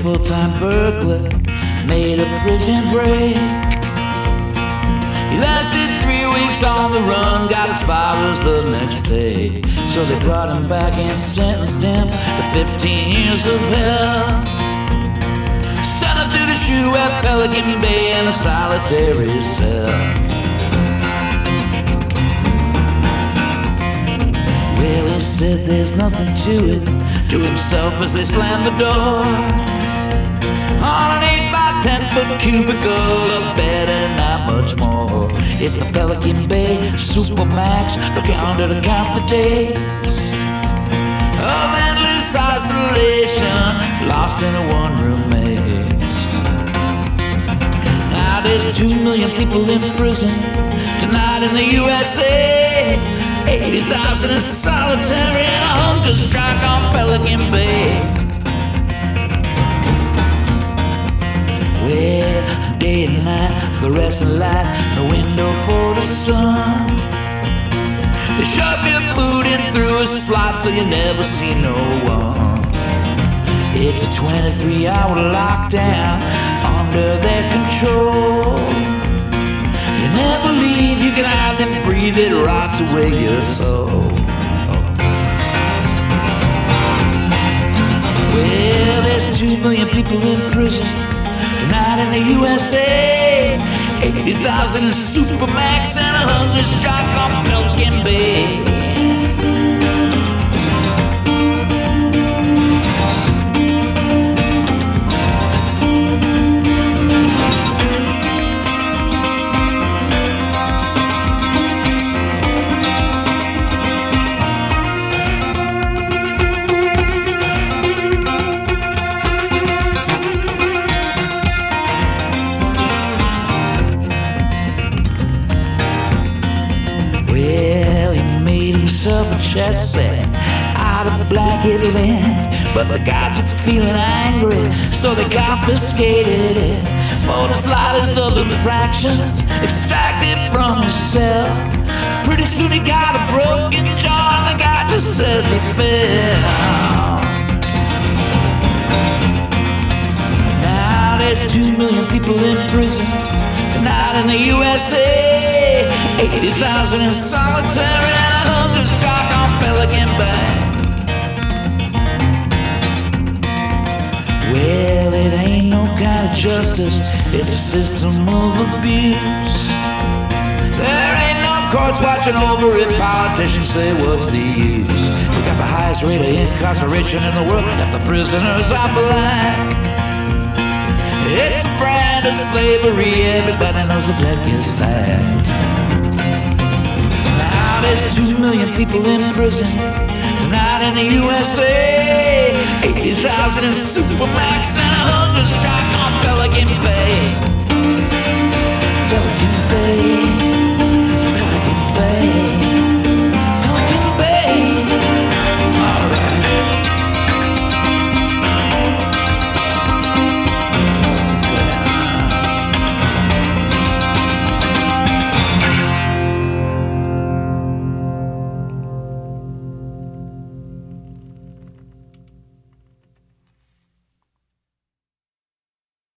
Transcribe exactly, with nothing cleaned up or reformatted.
full-time burglar made a prison break. He lasted three weeks on the run, got his father's the next day. So they brought him back and sentenced him to fifteen years of hell. Sent him to the shoe at Pelican Bay in a solitary cell. Well, he said there's nothing to it, to himself as they slammed the door. On an eight by ten foot cubicle, a bed and not much more. It's the Pelican Bay Supermax, look under to count the days of endless isolation, lost in a one-room maze. Now there's two million people in prison tonight in the U S A. eighty thousand in solitary and a hunger strike on Pelican Bay. Well, day and night, fluorescent light, no window for the sun. They shove your food in through a slot so you never see no one. It's a twenty-three hour lockdown under their control. You never leave, you can hide and breathe, it rots away your soul. Well, there's two million people in prison tonight in the U S A. eighty thousand in Supermax and a hunger strike on Pelican Bay. A chest set out of blanket lint, but the guys were feeling angry, so they confiscated it. For the slightest of infractions, extracted from his cell. Pretty soon he got a broken jaw, and the guy just says he fell. Now there's two million people in prison tonight in the U S A. eighty thousand in solitary and a hunger strike on Pelican Bay. Well, it ain't no kind of justice, it's a system of abuse. There ain't no courts watching over it, politicians say what's the use. We got the highest rate of incarceration in the world, if the prisoners are black. It's a brand of slavery, everybody knows the deck is stacked. Now there's two million people in prison tonight in the U S A. eighty thousand in Supermax and a hunger strike on Pelican Bay.